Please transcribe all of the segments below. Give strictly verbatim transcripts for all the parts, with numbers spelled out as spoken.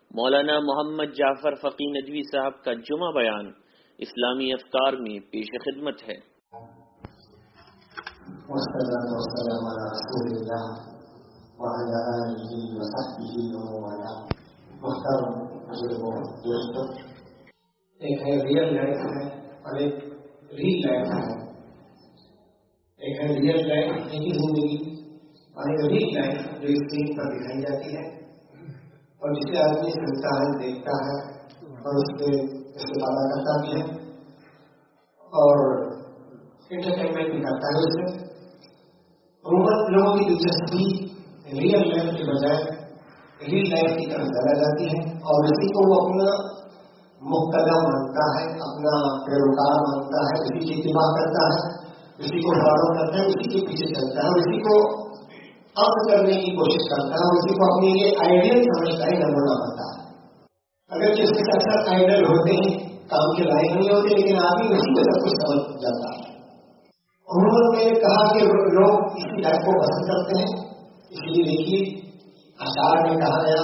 مولانا محمد جعفر فقی ندوی صاحب کا جمعہ بیان اسلامی افکار میں پیش خدمت ہے۔ والصلاة والسلام على رسول الله وعلى آله وصحبه ومن والاه۔ محترم بزرگوں، دوستوں، ایک ہے ریئل لائف ہے اور ایک ریل لائف ہے۔ ایک ہے ریئل لائف کی زندگی اور ایک ریل لائف جو اسکرین پر دکھائی جاتی ہے اور جسے آدمی سنتا ہے، دیکھتا ہے اور اس سے استفادہ کرتا بھی ہے اور انٹرٹینمنٹ بھی کرتا ہے۔ اس سے عموماً لوگوں کی دلچسپی ریئل لائف کے بجائے ریل لائف کی طرف زیادہ جاتی ہے اور اسی کو وہ اپنا مقتدی مانتا ہے، اپنا پیروکار مانتا ہے، اسی کی اتباع کرتا ہے، اسی کو فالو کرتا ہے، اسی کے پیچھے چلتا ہے اور اسی کو عمل کرنے کی کوشش کرتا ہے اور اسی کو اپنے لیے آئیڈیل سمجھتا ہے، نمونہ بنتا ہے۔ اگرچہ اس کے اکثر آئیڈل ہوتے ہیں، کام کے لائق نہیں ہوتے، لیکن آدمی اسی کو سب کچھ سمجھ جاتا ہے۔ عموماً میں نے کہا کہ لوگ اسی لائف کو پسند کرتے ہیں، اس لیے دیکھیے اشعار میں کہا گیا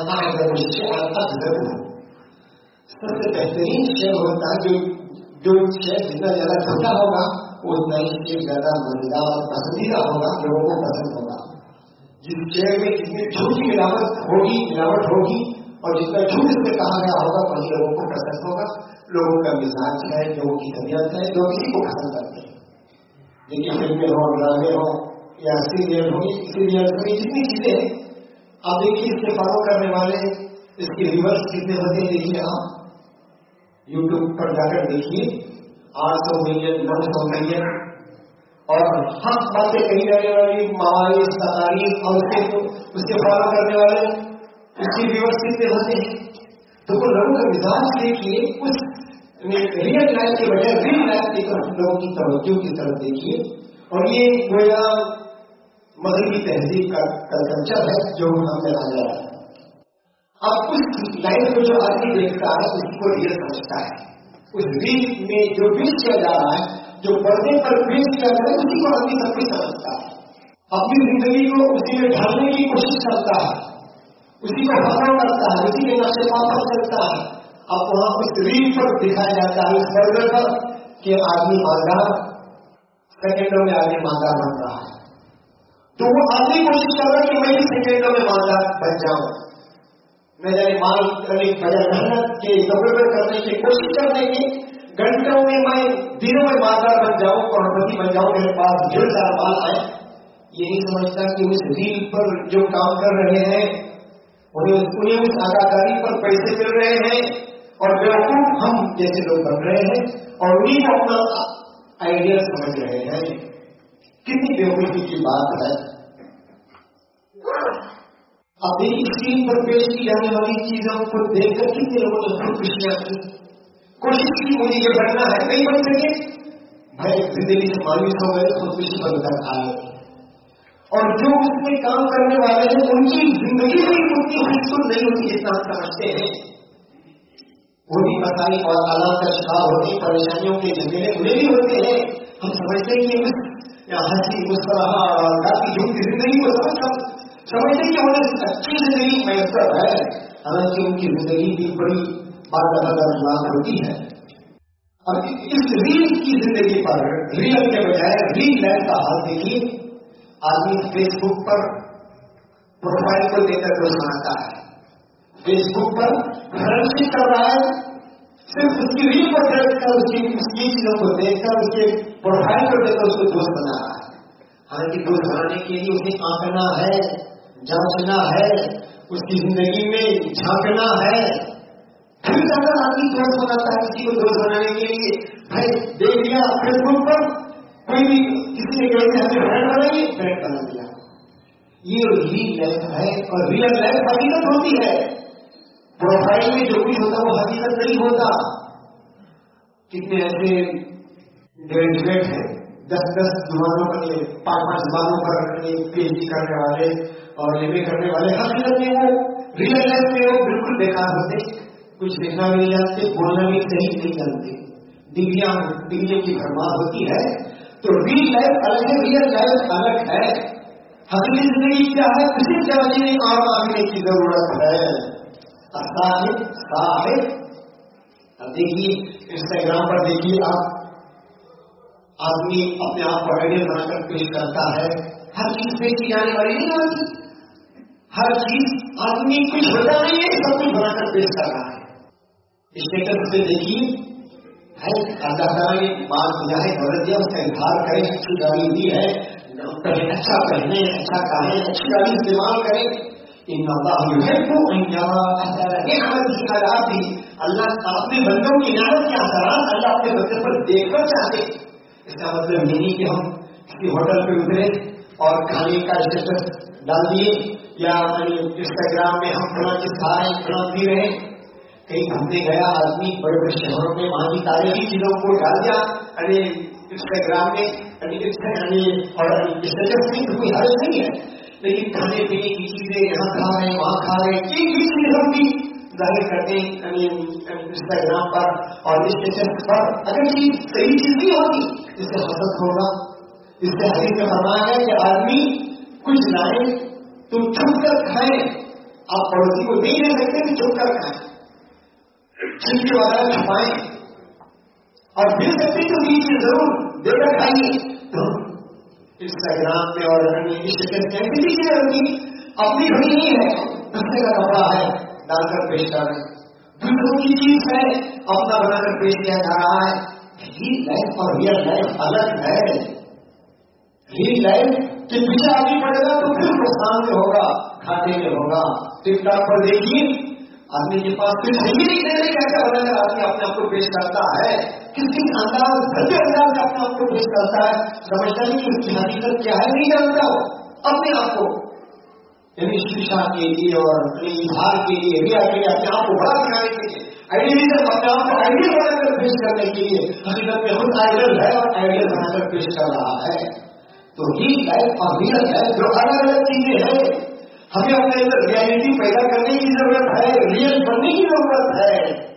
سب سے بہترین شعر ہوتا ہے جو جو شعر جتنا زیادہ چھوٹا ہوگا اتنا ہی شعر زیادہ مزیدار اور پسندیدہ ہوگا، لوگوں کو پسند ہوگا۔ جس شعر میں جتنی جھوٹی ملاوٹ ہوگی ملاوٹ ہوگی اور جتنا جھوٹ اس میں کہا گیا ہوگا وہی لوگوں کو پسند ہوگا۔ لوگوں کا مزاج ہے، لوگوں کی طبیعت ہے، لوگ اسی کو پسند کرتے ہیں۔ دیکھیے فلمیں ہوں، ڈرامے ہوں یا سیریل ہوں، سیریل جتنی چیزیں آپ دیکھیے اس کے فالو کرنے والے اس کے ریورس کتنے ہوتے ہیں۔ دیکھیے آپ یوٹیوب پر جا کر دیکھیے آٹھ سو ملین نو سو ملین اور ہم باتیں کہی جانے والی مواعظ تقاریر اور اس کے اس کے فالو کرنے والے اس کے ریورس کتنے ہوتے ہیں۔ تو وہ لوگوں کا مزاج دیکھیے، اس ریئل لائف کے بجائے ریل لائف کی طرف لوگوں کی توجہ کی طرف دیکھیے اور یہ گویا مغربی تہذیب کا کلچر ہے جو ہم نے آ جا رہا ہے۔ اب اس لائف کو جو آدمی دیکھتا ہے اس کو ریئل سمجھتا ہے، اس ریل میں جو پیش کیا جا رہا ہے، جو پردے پر پیش کیا جا رہا ہے اسی کو آدمی سب کچھ سمجھتا ہے، اپنی زندگی کو اسی میں ڈھالنے کی کوشش کرتا ہے، اسی کو فالو کرتا ہے، اسی کے نقشے پا پر چلتا ہے۔ اب وہاں اس ریل پر دکھایا جاتا ہے اس پردے پر کہ آدمی مالدار سیکنڈوں میں آدمی مالدار بن رہا ہے، تو وہ آدمی کوشش کر رہا ہے کہ میں بھی سیکنڈوں میں مالدار بن جاؤں، میں نے مال بجائے محنت کے ضرورت کرنے کی کوشش کرنے کی گھنٹوں میں میں دنوں میں مالدار بن جاؤں، کروڑپتی بن جاؤں، میرے پاس ڈھیر سارا مال آئے۔ یہ نہیں سمجھتا کہ اس ریل پر جو کام کر رہے ہیں انہیں اس اداکاری پر پیسے مل رہے ہیں اور بیوقوف ہم جیسے لوگ بن رہے ہیں اور انہیں کو اپنا آئیڈیا سمجھ رہے ہیں۔ کتنی بیوقوفی کی بات ہے۔ اب ایک اسکرین پر پیش کی جانے والی چیزوں کو دیکھ کر کتنے لوگوں نے خودکشیاں کی، کوشش کی مجھے یہ بننا ہے، نہیں بن سکے، بھائی زندگی سے مایوس ہو گئے، خودکشی بن کر آئے۔ اور جو اس میں کام کرنے والے ہیں ان کی زندگی بھی اتنی خوبصورت نہیں ہوتی جتنا ہم سمجھتے ہیں، وہ بھی مسائل اور آلات کا شکار ہوتے ہیں، پریشانیوں کے جھمیلے انہیں بھی ہوتے ہیں۔ ہم سمجھتے ہیں کہ ہنسی مسکراہٹ اور کافی جھوٹ کی زندگی کو سمجھ سمجھتے کہ انہیں اچھی زندگی میسر ہے، حالانکہ ان کی زندگی بھی بڑی بات دردناک ہوتی ہے۔ اور اس ریل کی زندگی پر ریل کے بجائے ریل لائف کا حال دیکھیے، آدمی فیس بک پر پروفائل کو دے کر دوست بناتا ہے، فیس بک پر فرینڈشپ کر رہا ہے، صرف اس کی ریل کو دیکھ کر اس کی چیزوں کو دیکھ کر اس کے پروفائل کو دیکھ کر اس کو دوست بنا رہا ہے۔ حالانکہ دوست بنانے کے لیے اسے آنکنا ہے، جانچنا ہے، اس کی زندگی میں جھانکنا ہے، پھر اگر آدمی دوست بناتا ہے کسی کو دوست بنانے کے لیے، بھائی دیکھ لیا فیس بک پر کوئی بھی کسی نے کہیں ہمیں فرینڈ بنائیے، فرینڈ بنا دیا۔ یہ ریل لائف ہے اور ریئل لائف حقیقت ہوتی ہے، پروفائل میں جو کچھ ہوتا وہ حقیقت نہیں ہوتا۔ کتنے ایسے گریجویٹ ہیں دس دس زبانوں پر، پانچ پانچ زبانوں پر پی ایچ ڈی کرنے والے اور ایم اے کرنے والے، حقیقت میں وہ ریئل لائف میں وہ بالکل بیکار ہوتے، کچھ لکھنا بھی نہیں جانتے، بولنا بھی صحیح نہیں جانتے، ڈگریاں ڈگریوں کی بھرمار ہوتی ہے۔ تو ریئل لائف الگ ہے، ریئل لائف الگ ہے۔ حقیقی زندگی کیا ہے، کسی جاننے اور مانگنے کی ضرورت ہے۔ साहिब साहिब। अब देखिए इंस्टाग्राम पर देखिए आप, आदमी अपने आप को आइडियल बनाकर पेश करता है, हर चीज बेची जाने वाली नहीं होती, हर चीज आदमी कुछ होता नहीं है, सब कुछ बनाकर पेश कर रहा है। स्टेटस पे देखिए है अल्लाह ताला ने बात दिया है, दौलत दिया, उसका इजहार करें, अच्छी गाड़ी दी है, अच्छा पहने, अच्छा खाए, अच्छी गाड़ी इस्तेमाल करें। अल्लाह अपने बंदों की नामत के असरात अल्लाह अपने बच्चे पर देखना चाहते। इसका मतलब ये नहीं कि हम किसी होटल पे उतरे और खाने का स्टेटस डाल दिए या इंस्टाग्राम में हम फला चीज खा रहे हैं, फला पी रहे हैं। कहीं घूमने गया आदमी बड़े बड़े शहरों में, वहां की तारीखी चीजों को डाल दिया अरे इंस्टाग्राम में, और स्टेटस में तो कोई हर्ज नहीं है, लेकिन खाने पीने की चीजें यहाँ खा रहे हैं, वहां खा रहे हैं, एक ही चीज हम भी जाहिर करते हैं इंस्टाग्राम पर और स्टेटस पर। अगर ये सही चीज नहीं होगी, इससे हसद होगा। इससे हदीस में फरमाया है कि आदमी कुछ लाए तो छुप कर खाए, आप पड़ोसी को नहीं दे सकते कि छुप कर खाएं, छिपके वाला छुपाएं, और दे सकते तो दीजिए जरूर, देकर खाइए। तो इंस्टाग्राम पे और स्टेटस में ऐसी चीजें होगी, अपनी घड़ी नहीं है, दूसरे का कपड़ा है डालकर पेश कर रहे, दूसरों की चीज है अपना बनाकर पेश किया जा रहा है। रियल लाइफ और रियल लाइफ अलग है। रियल लाइफ के पीछे आगे पड़ेगा तो फिर नुकसान में होगा, खाते में होगा। टिकटॉक पर देखिए आदमी के पास कुछ नहीं नहीं दे रहे, क्या क्या बनाकर आदमी अपने आप को पेश करता है, किस किस अंदाज भव्य अंदाज में अपने आप को पेश करता है, समझता नहीं कि उसकी हकीकत क्या है, नहीं जानता हो अपने आप को, यानी शिक्षा के लिए और इजहार के लिए, रिया के लिए, अपने आप को बड़ा दिखाने के लिए, आइडियलिज्म अपने आप को आइडियल बनाकर पेश करने के लिए, हकीकत में खुद आइडियल है और आइडियल बनाकर पेश कर रहा है। तो रियल लाइफ और रियल लाइफ जो अलग अलग चीजें हैं, हमें अपने अंदर रियलिटी पैदा करने की जरूरत है, रियल बनने की जरूरत है।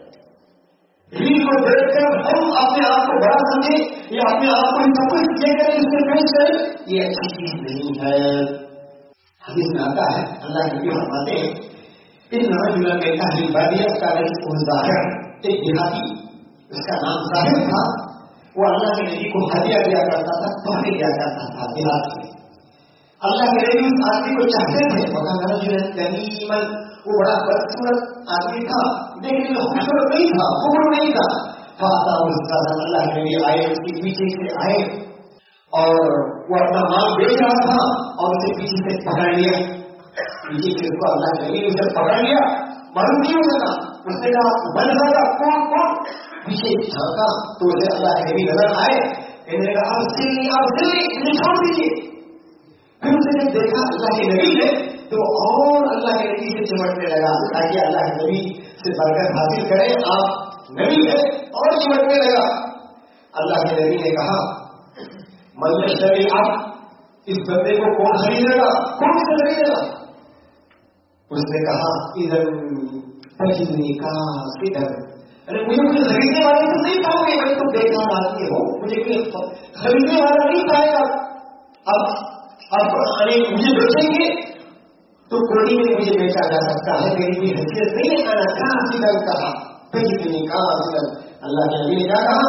रील को देखकर हम अपने आप को बड़ा समझे या अपने आप को सब कुछ ये करें, इससे पेश करें, ये अच्छी चीज नहीं है। हदीस में आता है, अल्लाह के नबी फरमाते हैं, इन रजुलन में अहल बादिया का ज़ाहिर, एक देहाती, उसका नाम ज़ाहिर था, वो अल्लाह के नबी को हदिया दिया करता था, तोहफे दिया करता था देहात में। अल्लाह के नबी उस आदमी को चाहते थे, वकान रजुलन करीमन, वो बड़ा बदसूरत आदमी था, देखने में खूबसूरत नहीं था, खूबसूरत नहीं था। फाता उसका अल्लाह के नबी आए, उसके पीछे से आए और वो अपना माल बेच रहा था और उसे पीछे से पकड़ लिया, पीछे से उसको अल्लाह के नबी उसे पकड़ लिया, मालूम नहीं हो सका, उसने कहा बन लगा कौन कौन, पीछे झांका तो उसे अल्लाह के नबी नजर आए, इन्हें कहा अब सिली अब सिली इन्हें छोड़ दीजिए। फिर उसने जब देखा अल्लाह के नबी ने तो और अल्लाह के नबी से चिमटने लगा, ताकि अल्लाह के नबी से बरकत हासिल करे, आप नबी है, और चिमटने लगा। अल्लाह के नबी ने कहा मल्लशरी, आप इस बंदे को कौन खरीदेगा, कौन से खरीदेगा? उसने कहा इधर पहली का इधर, अरे मुझे कुछ खरीदने वाले तो नहीं पाओगे, मैं तो बेकार आदमी हो, मुझे कोई खरीदने वाला नहीं पाएगा। अब अब अरे मुझे बेचेंगे तो कोई में मुझे बेचा जा सकता है, मेरी कोई हैसियत नहीं है, आना कहा सिदल कहा पहली का सिदल। अल्लाह के नबी ने क्या कहा,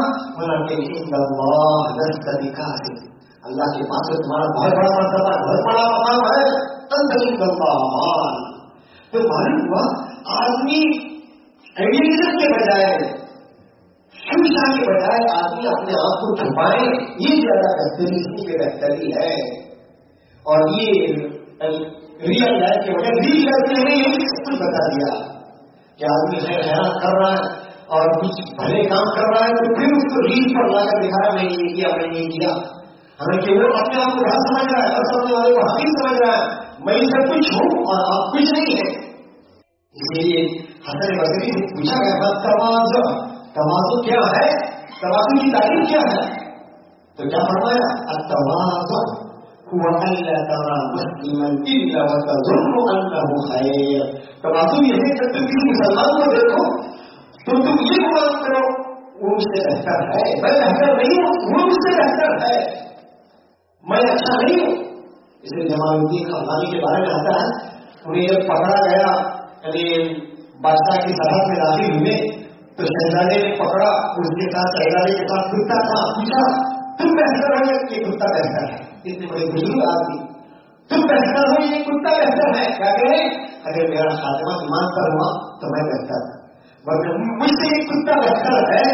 अल्लाह के पास तुम्हारा बहुत बड़ा मर्तबा, बहुत बड़ा मकाम है, अंदर तो मालूम हुआ आदमी आइडियलिज्म के बजाय, शिक्षा के बजाय आदमी अपने आप को छुपाए, ये ज्यादा बेहतरी, इसी पे बेहतरी है। और ये रियल लाइफ के बजाय रील लाइफ में हमें ये सब कुछ बता दिया कि आदमी है हैरान कर रहा है और कुछ भले काम कर रहा है तो फिर उसको रील पर लाकर दिखा रहा, मैंने ये किया, मैंने ये किया। हमें कि वो अपने आप को बड़ा समझ रहा है और सामने वाले को हकीम समझ रहा है, मैं सब कुछ हूं और आप कुछ नहीं है। इसलिए हसन बसरी से पूछा गया तवाज़ु, तवाज़ु क्या है, तवाज़ु की तारीफ क्या है? तो क्या फरमाया, अत्तवाज़ु हुवा अल्ला तरा मुस्लिमन इल्ला व तज़ुन्नु अन्नहु खैर। तवाज़ु ये है जब तुम किसी मुसलमान को देखो तो तुम ये गुमान करो वो मुझसे बेहतर है, मैं बेहतर नहीं हूं, वो मुझसे बेहतर है, मैं अच्छा नहीं हूं। इसलिए जमालुद्दीन अफगानी के बारे में आता है, उन्हें जब पकड़ा गया, यानी بادشاہ کی سرحد میں داخل ہوئے تو شہزادے نے پکڑا، اس کے ساتھ شہزادے کے ساتھ کتا تھا، پوچھا تم بہتر ہو یا یہ کتا بہتر ہے؟ اتنے بڑے بزرگ آدمی، تم بہتر ہو یہ کتا بہتر ہے؟ کیا کہے اگر میرا خاتمہ ایمان پر ہوا تو میں بہتر ہوں، ورنہ مجھ سے یہ کتا بہتر ہے۔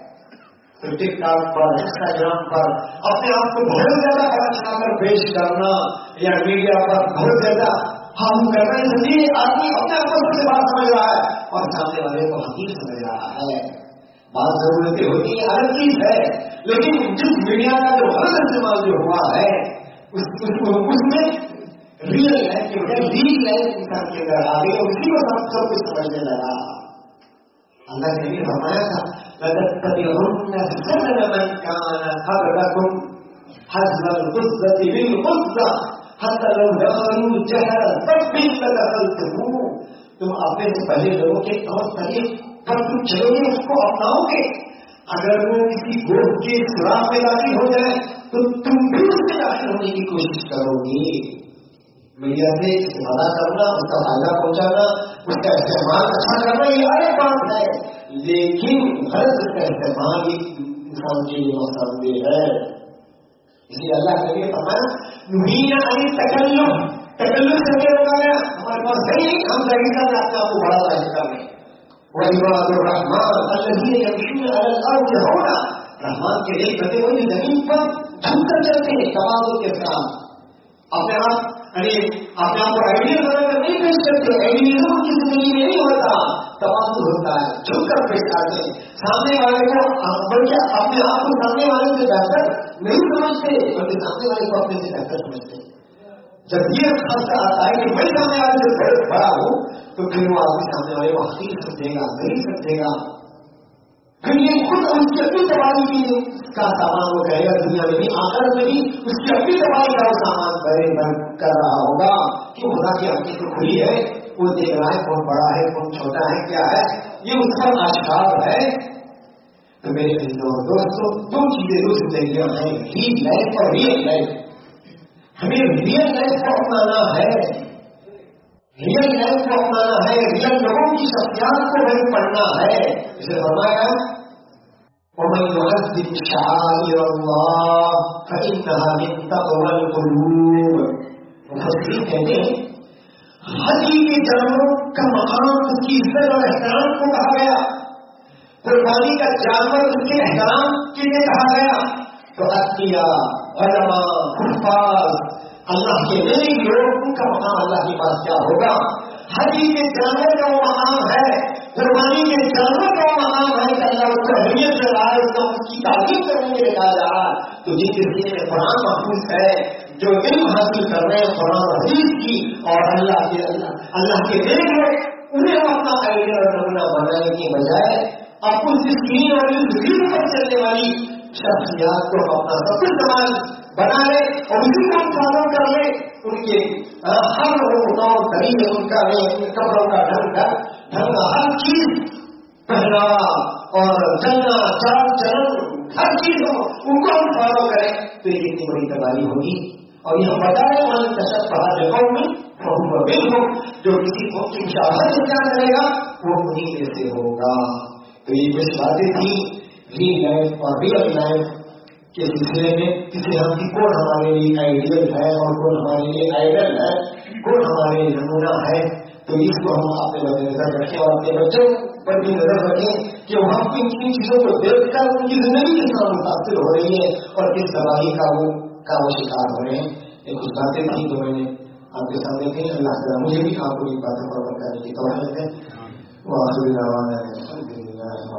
تو ٹک ٹاک پر انسٹاگرام پر اپنے آپ کو بہت زیادہ بڑا چلا کر پیش کرنا یا میڈیا پر بہت زیادہ ہم کر رہے ہیں، یہ آدمی اپنے آپ کو سب سے بات سمجھ رہا ہے اور سامنے والے کو حقیق سمجھ رہا ہے۔ بات ضرورتیں ہوتی ہیں الگ چیز ہے، لیکن جس میڈیا کا جو غلط استعمال جو ہوا ہے اس, اس, اس میں ریئل لائف کے بجائے ریئل لائف انسان کے اندر آ گئی اور اسی کو سب سب کچھ سمجھنے لگا۔ اللہ نے بھی فرمایا تھا لَتَتَّبِعُنَّ سُنَنَ مَنْ كَانَ قَبْلَكُمْ حَذْوَ الْقُصَّةِ بِالْقُصَّةِ حَتَّى لَوْ دَخَلُوا جَهْرًا فَبِّلَّ دَخَلْتُمُوهُ، تم اپنے سے پہلے لوگوں کے طور طریقے پر تم چلو گے، اس کو اپناؤ گے، اگر وہ کسی گروہ کے سراغ میں داخل ہو جائے تو تم بھی اس میں داخل ہونے کی کوشش کرو گے۔ میڈیا سے استفادہ کرنا، اس کا فائدہ پہنچانا، اس کا استعمال اچھا کرنا یہ الگ بات ہے، لیکن غلط اس کا استعمال انسان کے لیے نقصان دہ ہے۔ اس لیے اللہ کے لیے فرمایا نہینا عن التکلف، تکلف سے کیا روکا گیا؟ ہمارے پاس صحیح ہم طریقہ سے اپنے آپ کو بڑا ظاہر کر رہے ہیں۔ وعباد الرحمن الذین یمشون علی الارض ہونا، رحمان کے لیے بندے وہ جو زمین پر جھک کر چلتے ہیں توازن کے ساتھ، اپنے آپ یعنی اپنے آپ کو آئیڈیل بنا کر نہیں پیش کرتے، آئیڈیلزم کی زندگی میں نہیں ہوتا، توازن ہوتا ہے، جھک کر پیش آتے ہیں سامنے والے کو، بلکہ اپنے آپ کو سامنے والے سے بہتر نہیں سمجھتے بلکہ سامنے والے کو اپنے سے بہتر سمجھتے۔ جب یہ خاصہ آتا ہے کہ میں سامنے والے سے بہت بڑا ہوں تو پھر وہ آدمی سامنے والے کو حقیق سمجھے گا، نہیں سمجھے گا، پھر یہ خود اس کی اپنی تباہی کی کا سامان وہ کہے گا، دنیا میں بھی آخرت میں بھی اس کی اپنی تباہی کا وہ سامان کر رہا ہوگا کہ خدا کی آنکھیں تو کھلی ہے، وہ دیکھ رہا ہے کون بڑا ہے کون چھوٹا ہے کیا ہے، یہ اس پر آشکار ہے۔ تو میرے دوستوں دو چیزیں دو زندگیاں ہیں، ریل لائف اور ریئل لائف۔ ہمیں ریئل لائف کو اپنانا ہے، ریئل لائف کو اپنانا ہے، ریئل لوگوں کی شخصیات کو ہمیں پڑھنا ہے۔ اسے فرمایا وَمَن يُعَظِّمْ شَعَائِرَ اللَّهِ فَإِنَّهَا مِن تَقْوَى الْقُلُوبِ۔ مفسرین کہتے ہیں حجی کے جانوروں کا مقام اس کی عزت اور احترام کو کہا گیا، قربانی کا جانور اس کے احترام کے لیے کہا گیا، تو اتقیا، علماء، حفاظ، اللہ کے نیک لوگ، ان کا مقام اللہ کے پاس کیا ہوگا؟ حجی کے جانور کا وہ مقام ہے، قربانی کے جانور کا وہ مقام ہے کہ اللہ اس کو اہمیت سے رہا ہے، اس کو اس کی تعلیم کرنے کے لیے کہا جا رہا ہے۔ تو جن کے ذہن میں قرآن محفوظ ہے، جو علم حاصل کر رہے ہیں قرآن و حدیث کی اور اللہ کے اللہ اللہ کے نیک لوگ، انہیں اپنا آئیڈیا اور نمونہ بنانے کے بجائے آپ اس دین اور اس دین پر چلنے والی شخصیات کو اپنا سب کچھ سامان بنا لے اور اسی کو فالو کر لے، ان کے ہر وہ طریقے ان کا کپڑوں کا ڈھنگ کا ڈھنگ ہر چیز پہناوا اور چلنا چال چلن ہر چیز ہو ان کو ہم فالو کریں تو یہ کتنی بڑی تباہی ہوگی۔ اور یہ بتائے والے دشت پہا جگہوں میں ہو جو کسی قوم کی مشاہدت اختیار کرے گا وہ انہیں میں سے ہوگا۔ تو یہ کچھ باتیں تھیں ریل لائف اور ریئل لائف کے سلسلے میں، کسی ہم کی کون ہمارے لیے آئیڈیل ہے اور کون ہمارے لیے آئیڈل ہے، کون ہمارے لیے نمونہ ہے۔ تو اس کو ہم اپنے مد نظر رکھیں اور اپنے بچوں پر بھی نظر رکھیں کہ وہ ہم کن کن چیزوں کو دیکھ کر ان کی زندگی کے ساتھ متاثر ہو رہی ہے اور کس تباہی کا وہ کا وہ شکار ہو رہے ہیں۔ یہ کچھ باتیں تھیں جو میں نے آپ کے سامنے تھیں، اللہ تعالیٰ مجھے بھی آپ کو یہ باتیں پر کرنے کی توفیق ہے۔